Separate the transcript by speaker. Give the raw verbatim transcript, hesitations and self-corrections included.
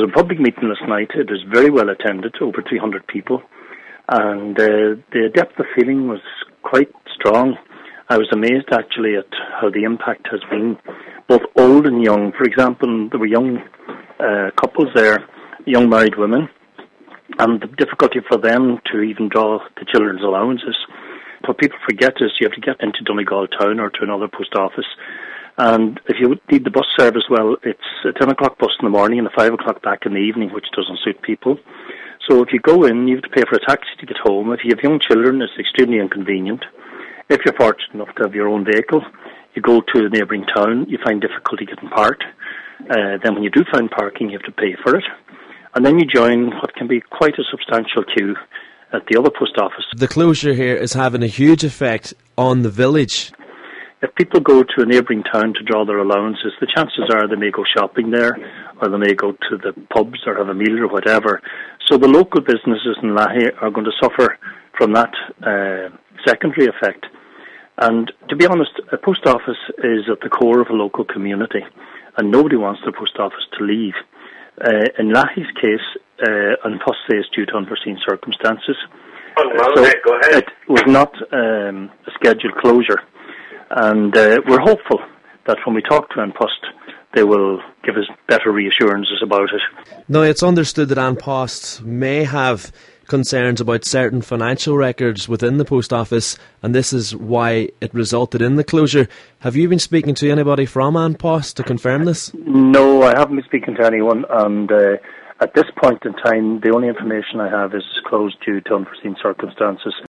Speaker 1: There was a public meeting last night. It was very well attended, over three hundred people, and uh, the depth of feeling was quite strong. I was amazed actually at how the impact has been, both old and young. For example, there were young uh, couples there, young married women, and the difficulty for them to even draw the children's allowances. What people forget is you have to get into Donegal town or to another post office. And if you need the bus service, well, it's a ten o'clock bus in the morning and a five o'clock back in the evening, which doesn't suit people. So if you go in, you have to pay for a taxi to get home. If you have young children, it's extremely inconvenient. If you're fortunate enough to have your own vehicle, you go to a neighbouring town, you find difficulty getting parked. Uh, then when you do find parking, you have to pay for it. And then you join what can be quite a substantial queue at the other post office.
Speaker 2: The closure here is having a huge effect on the village.
Speaker 1: If people go to a neighbouring town to draw their allowances, the chances are they may go shopping there, or they may go to the pubs or have a meal or whatever. So the local businesses in Lahi are going to suffer from that uh, secondary effect. And to be honest, a post office is at the core of a local community, and nobody wants the post office to leave. Uh, in Lahi's case, uh, An Post says due to unforeseen circumstances.
Speaker 3: Oh, well,
Speaker 1: so
Speaker 3: okay, go ahead.
Speaker 1: It was not um, a scheduled closure. And uh, we're hopeful that when we talk to An Post, they will give us better reassurances about it.
Speaker 2: Now, it's understood that An Post may have concerns about certain financial records within the post office, and this is why it resulted in the closure. Have you been speaking to anybody from An Post to confirm this?
Speaker 1: No, I haven't been speaking to anyone, and uh, at this point in time, the only information I have is it's closed due to unforeseen circumstances.